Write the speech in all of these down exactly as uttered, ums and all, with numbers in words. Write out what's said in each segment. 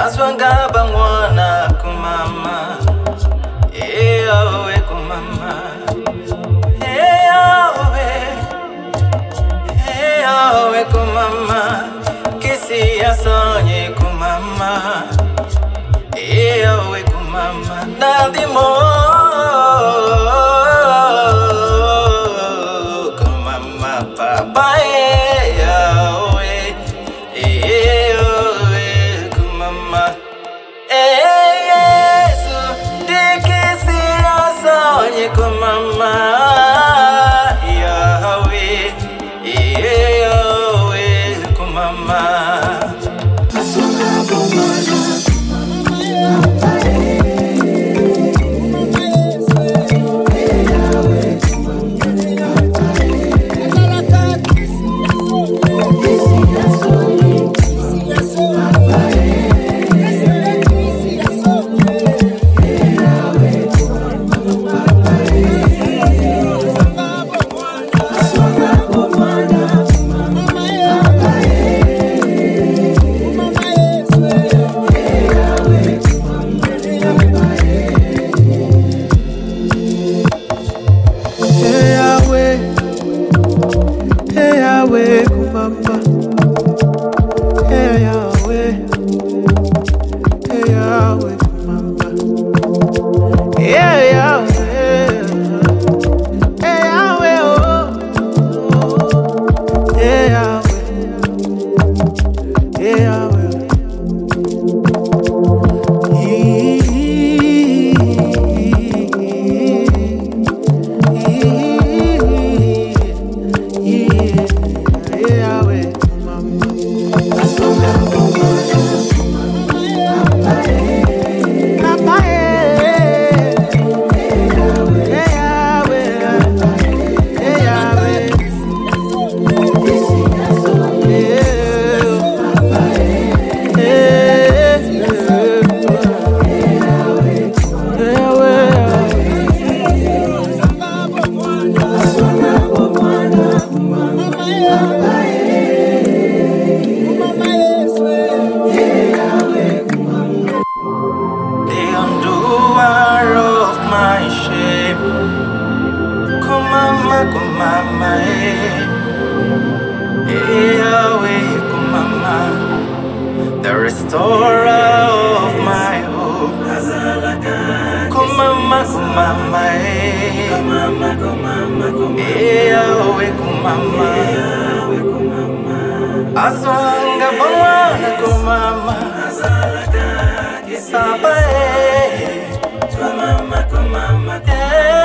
Aswanga bangwana kumama, eh awe kumama, eh awe, eh awe kumama, kisi asonye kumama, eh awe kumama, nadimo kumama papa eh awe, eh awe kumama. Yesu dikisi asonye kumama Yahweh Yahweh kumama Yahweh, kumama. Hey Yahweh, hey Yahweh, kumama. Hey Yahweh, hey Yahweh, oh, hey Yahweh, hey Yahweh. Kumama, kumama, eh, eh, Yahweh, kumama, the restorer of my hope. Kumama, kumama, eh, eh, Yahweh, kumama, Aswanga bangwana kumama, Saba, eh, kumama, kumama, eh.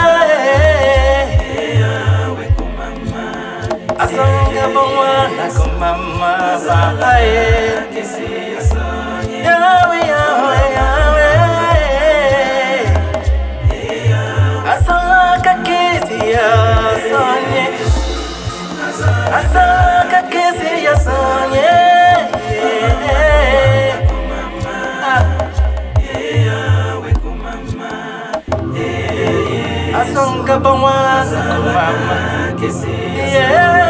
Asanga bangwana kumama bae kisi asonye Yahweh Yahweh Yahweh Asanga kisi asonye Asanga kisi asonye Asanga bangwana kumama kisi yeah.